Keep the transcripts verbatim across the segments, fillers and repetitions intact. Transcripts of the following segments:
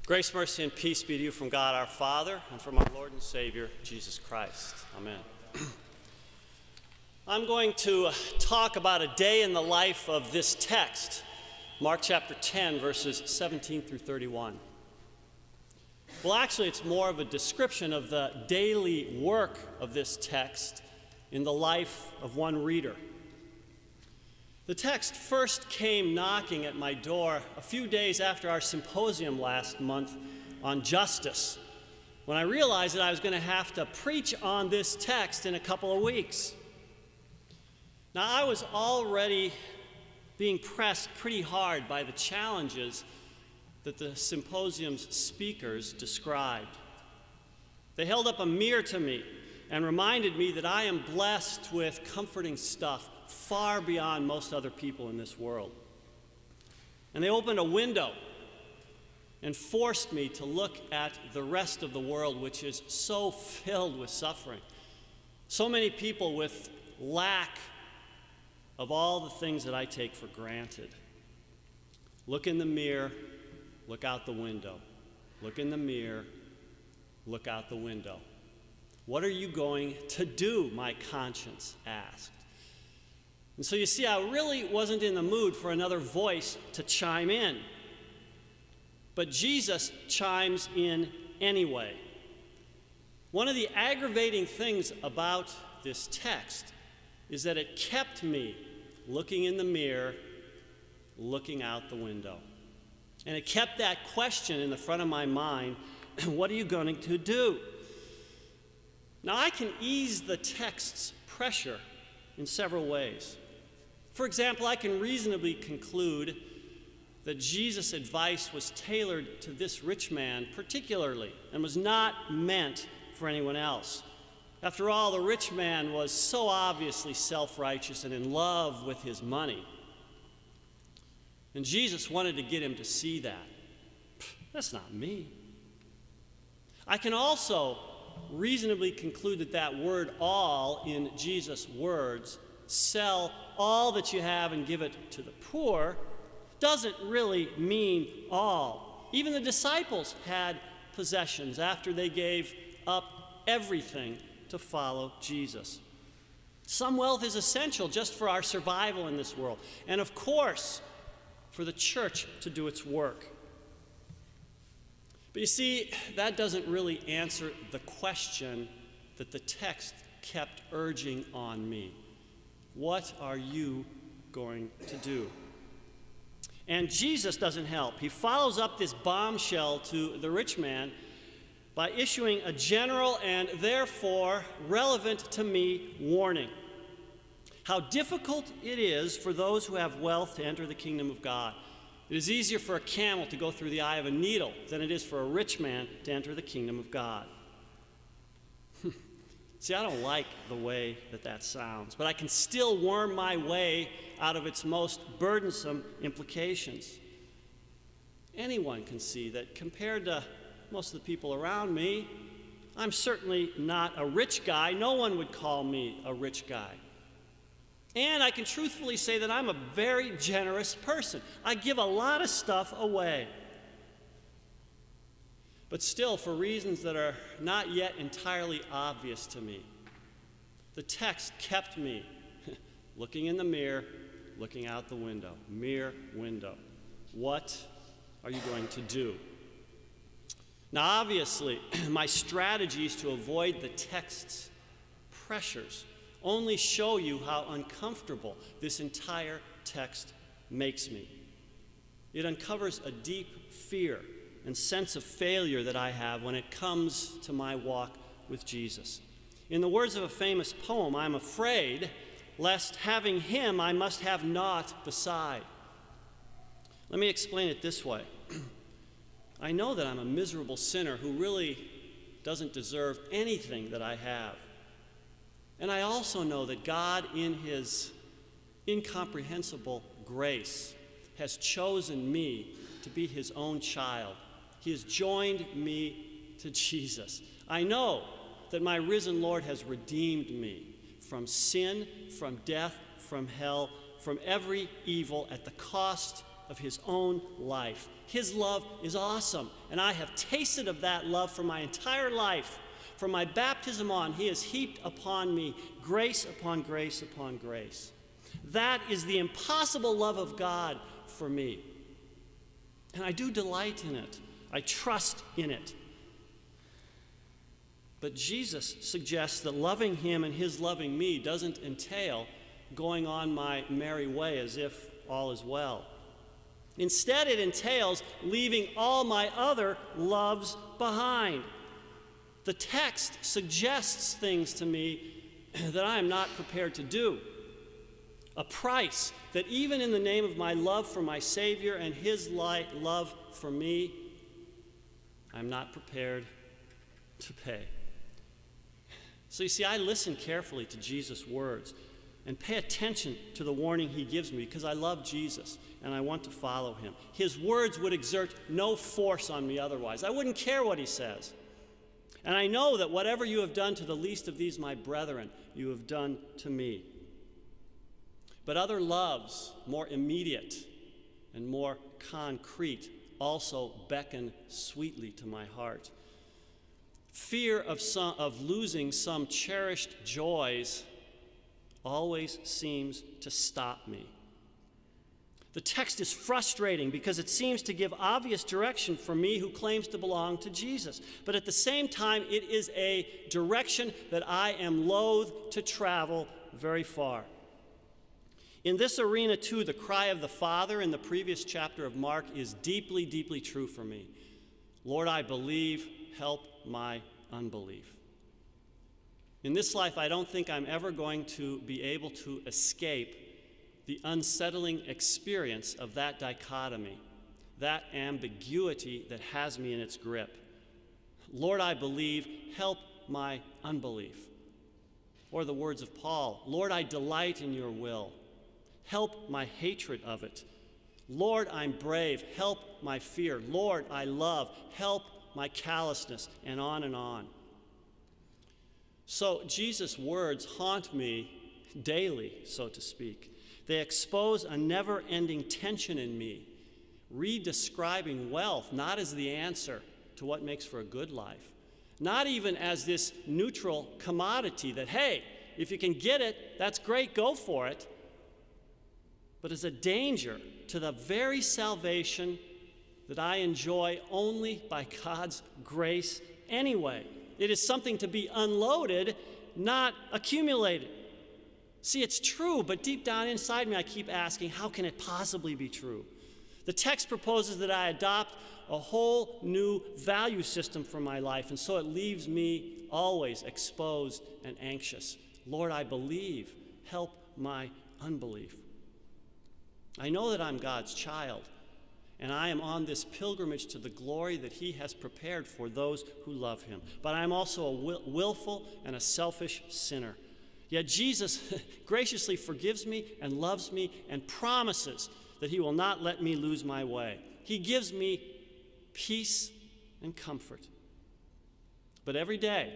Grace, mercy, and peace be to you from God our Father and from our Lord and Savior, Jesus Christ. Amen. I'm going to talk about a day in the life of this text, Mark chapter ten, verses seventeen through thirty-one. Well, actually, it's more of a description of the daily work of this text in the life of one reader. The text first came knocking at my door a few days after our symposium last month on justice, when I realized that I was going to have to preach on this text in a couple of weeks. Now, I was already being pressed pretty hard by the challenges that the symposium's speakers described. They held up a mirror to me and reminded me that I am blessed with comforting stuff far beyond most other people in this world. And they opened a window and forced me to look at the rest of the world, which is so filled with suffering. So many people with lack of all the things that I take for granted. Look in the mirror, look out the window. Look in the mirror, look out the window. What are you going to do, my conscience asked. And so you see, I really wasn't in the mood for another voice to chime in. But Jesus chimes in anyway. One of the aggravating things about this text is that it kept me looking in the mirror, looking out the window. And it kept that question in the front of my mind, what are you going to do? Now, I can ease the text's pressure in several ways. For example, I can reasonably conclude that Jesus' advice was tailored to this rich man particularly and was not meant for anyone else. After all, the rich man was so obviously self-righteous and in love with his money. And Jesus wanted to get him to see that. That's not me. I can also reasonably conclude that that word all in Jesus' words, sell all that you have and give it to the poor, doesn't really mean all. Even the disciples had possessions after they gave up everything to follow Jesus. Some wealth is essential just for our survival in this world, and of course, for the church to do its work. But you see, that doesn't really answer the question that the text kept urging on me. What are you going to do? And Jesus doesn't help. He follows up this bombshell to the rich man by issuing a general and therefore relevant to me warning. How difficult it is for those who have wealth to enter the kingdom of God. It is easier for a camel to go through the eye of a needle than it is for a rich man to enter the kingdom of God. See, I don't like the way that that sounds, but I can still worm my way out of its most burdensome implications. Anyone can see that compared to most of the people around me, I'm certainly not a rich guy. No one would call me a rich guy. And I can truthfully say that I'm a very generous person. I give a lot of stuff away. But still, for reasons that are not yet entirely obvious to me, the text kept me looking in the mirror, looking out the window. Mirror, window. What are you going to do? Now, obviously, my strategies to avoid the text's pressures only show you how uncomfortable this entire text makes me. It uncovers a deep fear and sense of failure that I have when it comes to my walk with Jesus. In the words of a famous poem, I'm afraid lest having him I must have naught beside. Let me explain it this way. I know that I'm a miserable sinner who really doesn't deserve anything that I have. And I also know that God, in his incomprehensible grace, has chosen me to be his own child. He has joined me to Jesus. I know that my risen Lord has redeemed me from sin, from death, from hell, from every evil at the cost of his own life. His love is awesome, and I have tasted of that love for my entire life. From my baptism on, he has heaped upon me grace upon grace upon grace. That is the impossible love of God for me. And I do delight in it. I trust in it. But Jesus suggests that loving him and his loving me doesn't entail going on my merry way as if all is well. Instead, it entails leaving all my other loves behind. The text suggests things to me that I am not prepared to do. A price that even in the name of my love for my Savior and his light love for me, I'm not prepared to pay. So you see, I listen carefully to Jesus' words and pay attention to the warning he gives me because I love Jesus and I want to follow him. His words would exert no force on me otherwise. I wouldn't care what he says. And I know that whatever you have done to the least of these, my brethren, you have done to me. But other loves, more immediate and more concrete, also beckon sweetly to my heart. Fear of, some, of losing some cherished joys always seems to stop me. The text is frustrating because it seems to give obvious direction for me who claims to belong to Jesus. But at the same time, it is a direction that I am loath to travel very far. In this arena, too, the cry of the Father in the previous chapter of Mark is deeply, deeply true for me. Lord, I believe, help my unbelief. In this life, I don't think I'm ever going to be able to escape the unsettling experience of that dichotomy, that ambiguity that has me in its grip. Lord, I believe, help my unbelief. Or the words of Paul, Lord, I delight in your will. Help my hatred of it. Lord, I'm brave. Help my fear. Lord, I love. Help my callousness, and on and on. So Jesus' words haunt me daily, so to speak. They expose a never-ending tension in me, redescribing wealth not as the answer to what makes for a good life, not even as this neutral commodity that, hey, if you can get it, that's great, go for it, but as a danger to the very salvation that I enjoy only by God's grace anyway. It is something to be unloaded, not accumulated. See, it's true, but deep down inside me, I keep asking, how can it possibly be true? The text proposes that I adopt a whole new value system for my life, and so it leaves me always exposed and anxious. Lord, I believe. Help my unbelief. I know that I'm God's child, and I am on this pilgrimage to the glory that he has prepared for those who love him. But I am also a will- willful and a selfish sinner. Yet Jesus graciously forgives me and loves me and promises that he will not let me lose my way. He gives me peace and comfort. But every day,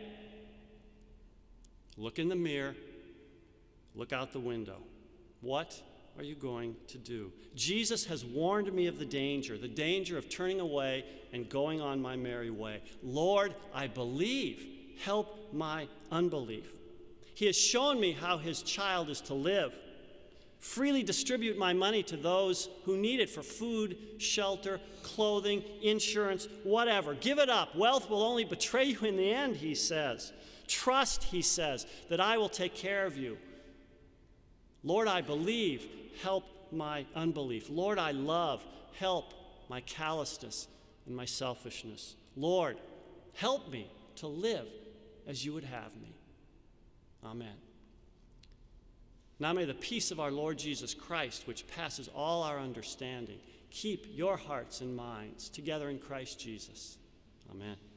look in the mirror, look out the window. What are you going to do? Jesus has warned me of the danger, the danger of turning away and going on my merry way. Lord, I believe. Help my unbelief. He has shown me how his child is to live. Freely distribute my money to those who need it for food, shelter, clothing, insurance, whatever. Give it up. Wealth will only betray you in the end, he says. Trust, he says, that I will take care of you. Lord, I believe. Help my unbelief. Lord, I love. Help my callousness and my selfishness. Lord, help me to live as you would have me. Amen. Now may the peace of our Lord Jesus Christ, which passes all our understanding, keep your hearts and minds together in Christ Jesus. Amen.